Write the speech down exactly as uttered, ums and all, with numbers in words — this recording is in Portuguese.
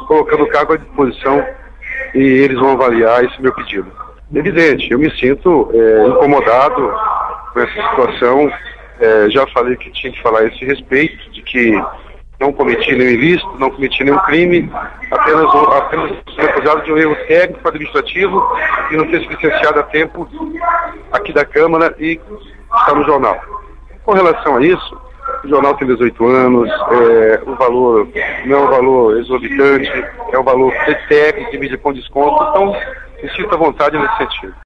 colocando o cargo à disposição e eles vão avaliar esse meu pedido. Evidente, eu me sinto é, incomodado com essa situação. É, já falei que tinha que falar a esse respeito, de que não cometi nenhum ilícito, não cometi nenhum crime, apenas, apenas fui acusado de um erro técnico administrativo e não ter se licenciado a tempo aqui da Câmara e está no jornal. Com relação a isso, o jornal tem dezoito anos, é, o valor não é um valor exorbitante, é um valor técnico de mídia com desconto, então me sinto à vontade nesse sentido.